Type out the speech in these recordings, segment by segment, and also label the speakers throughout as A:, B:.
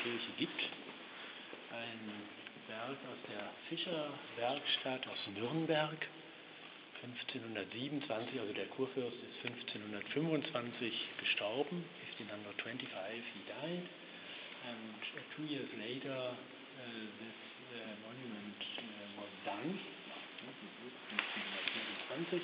A: Kirche gibt. Ein Werk aus der Fischerwerkstatt aus Nürnberg, 1527, also der Kurfürst ist 1525 gestorben, 1525 he died, and 2 years later this monument was done, 1527,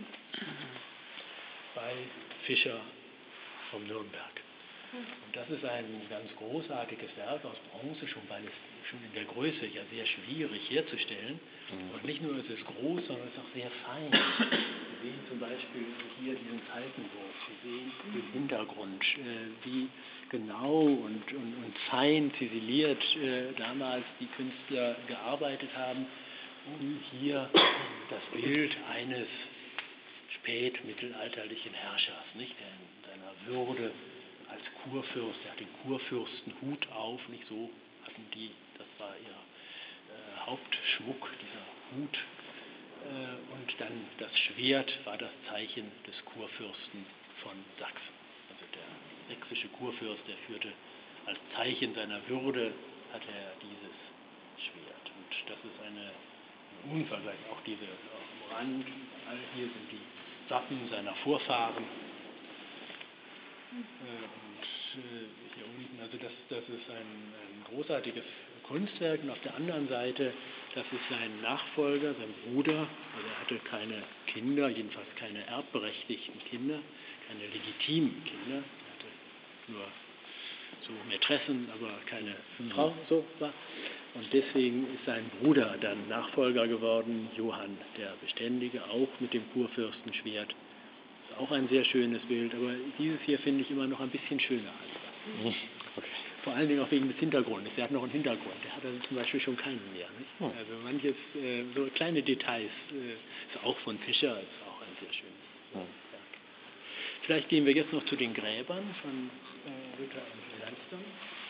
A: bei Fischer vom Nürnberg. Und das ist ein ganz großartiges Werk aus Bronze, schon weil es schon in der Größe ja sehr schwierig herzustellen. Und nicht nur ist es groß, sondern es ist auch sehr fein. Sie sehen zum Beispiel hier diesen Faltenwurf, Sie sehen im Hintergrund, wie genau und fein ziseliert damals die Künstler gearbeitet haben, um hier das Bild eines spätmittelalterlichen Herrschers, nicht, der in seiner Würde als Kurfürst, der hat den Kurfürstenhut auf, nicht so hatten die, das war ihr Hauptschmuck, dieser Hut. Und dann das Schwert war das Zeichen des Kurfürsten von Sachsen. Also der sächsische Kurfürst, der führte als Zeichen seiner Würde, hatte er dieses Schwert. Und das ist eine unvergleichlich, auch diese am Rand, hier sind die Wappen seiner Vorfahren. Und hier unten, also das ist ein großartiges Kunstwerk. Und auf der anderen Seite, das ist sein Nachfolger, sein Bruder. Also er hatte keine Kinder, jedenfalls keine erbberechtigten Kinder, keine legitimen Kinder. Er hatte nur so Mätressen, aber keine Frau. So war. Und deswegen ist sein Bruder dann Nachfolger geworden, Johann der Beständige, auch mit dem Kurfürstenschwert. Das ist auch ein sehr schönes Bild, aber dieses hier finde ich immer noch ein bisschen schöner als das.
B: Okay.
A: Vor allen Dingen auch wegen des Hintergrundes. Der hat noch einen Hintergrund, der hat also zum Beispiel schon keinen mehr. Nicht? Also manches, so kleine Details, ist auch von Fischer, ist auch ein sehr schönes Werk. Vielleicht gehen wir jetzt noch zu den Gräbern von Luther und Melanchthon.